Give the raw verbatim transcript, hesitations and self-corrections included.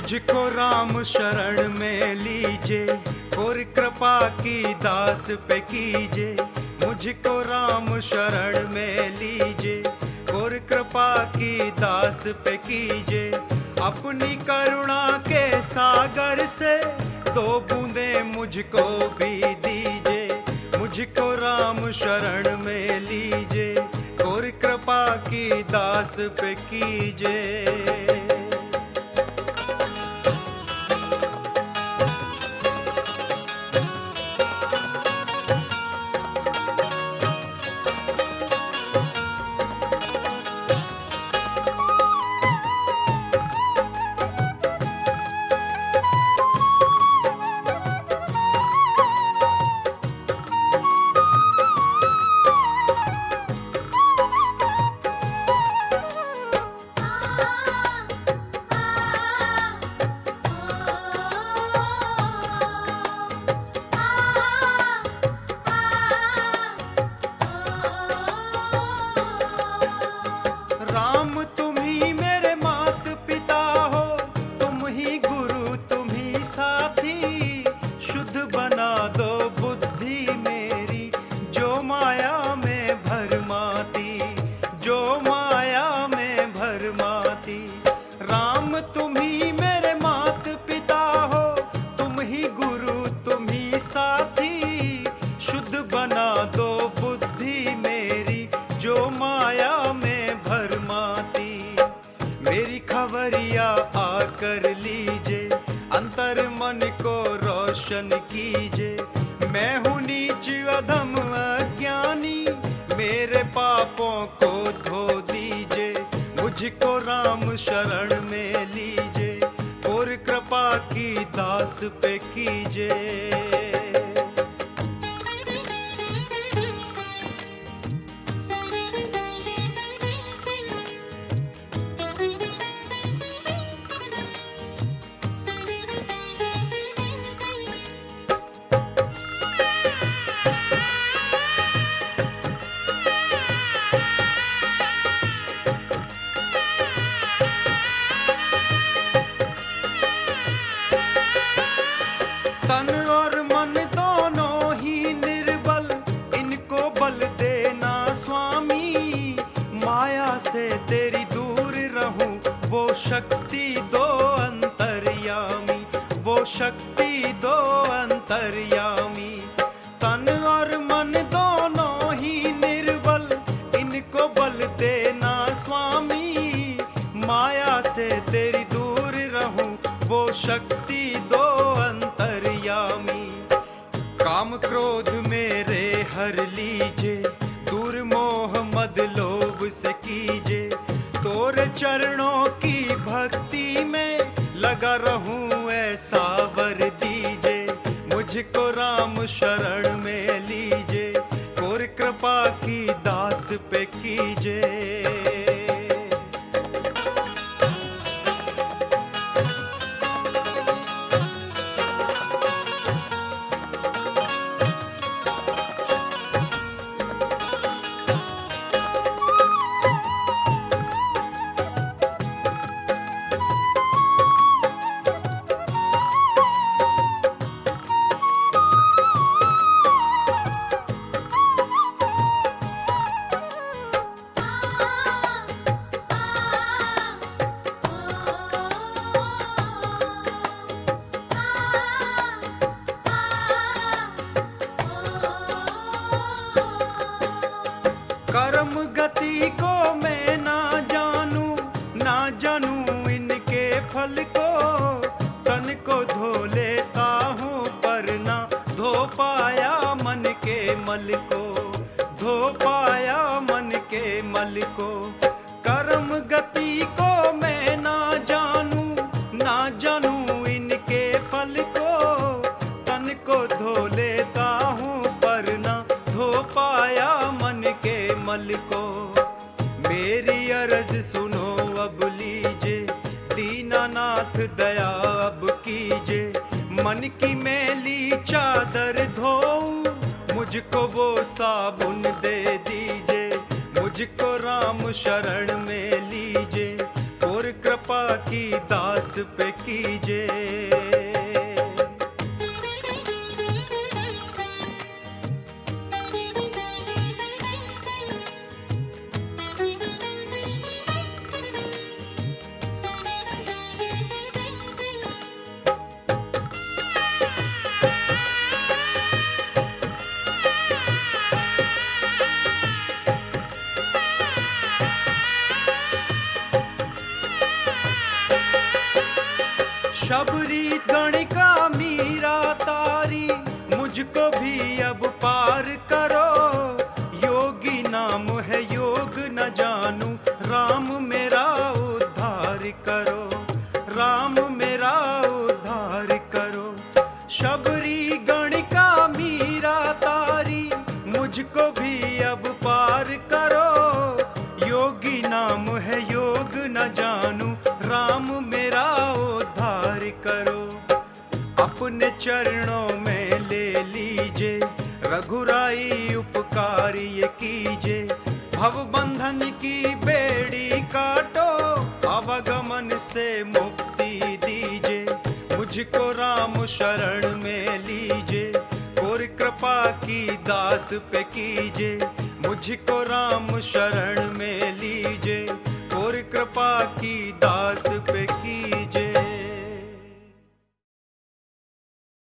मुझको राम शरण में लीजे, और कृपा की दास पे कीजे। मुझको राम शरण में लीजे, और कृपा की दास पे कीजे। अपनी करुणा के सागर से दो बूंदे मुझको भी दीजे। मुझको राम शरण में लीजे, और कृपा की दास पे कीजे। राम तुम ही मेरे मात पिता हो, तुम ही गुरु तुम ही साथी। शुद्ध बना दो बुद्धि मेरी, जो माया में भरमाती, जो माया में भरमाती। राम तुम ही मेरे मात पिता हो, तुम ही गुरु तुम ही साथी। शुद्ध बना दो बुद्धि मेरी, जो माया में मेरी खबरिया आकर लीजे। अंतर मन को रोशन कीजे। मैं हूँ नीच अधम अज्ञानी, मेरे पापों को धो दीजे। मुझको राम शरण में लीजे, और कृपा की दास पे कीजे। तन और मन दोनों ही निर्बल, इनको बल देना स्वामी। माया से तेरी दूर रहूं, वो शक्ति दो अंतर्यामी, वो शक्ति दो अंतर्यामी। तन और मन दोनों ही निर्बल, इनको बल देना स्वामी। माया से तेरी दूर रहूं, वो शक्ति दो अंतर्यामी। काम क्रोध मेरे हर लीजे, दूर मोह मद लोभ से कीजे। तोरे चरणों की भक्ति में लगा रहूं, ऐसा वर दीजे। मुझको राम शरण में लीजे, और कृपा की दास पे कीजे। कर्म गति को मैं ना जानूं, ना जानूं इनके फल को। तन को धो लेता हूँ, पर ना धो पाया मन के मल को, धो पाया मन के मल को। कर्म गति को मैं ना जानूं, ना जानूं इनके फल को। तन को धो लेता हूँ, पर ना धो पाया मन के मल को। मेरी अर्ज सुनो अब लीजे, दीनानाथ दया अब कीजे। मन की मैली चादर धोऊं, मुझको वो साबुन दे दीजे। मुझको राम शरण में लीजे, और कृपा की दास पे कीजे। शबरी गणिका मीरा तारी, मुझको भी अब पार करो। योगी नाम है योग न जानू, राम मेरा उद्धार करो, राम मेरा उद्धार करो। शबरी गणिका मीरा तारी, मुझको भी अब पार करो। योगी नाम है योग न जानू, राम मेरा उद्धार करो। अपने चरणों में ले लीजे, रघुराई उपकार ये कीजे। भव बंधन की बेड़ी काटो, अवगमन से मुक्ति दीजे। मुझको राम शरण में लीजे, और कृपा की दास पे कीजे। मुझको राम शरण में लीजे, और कृपा की दास पे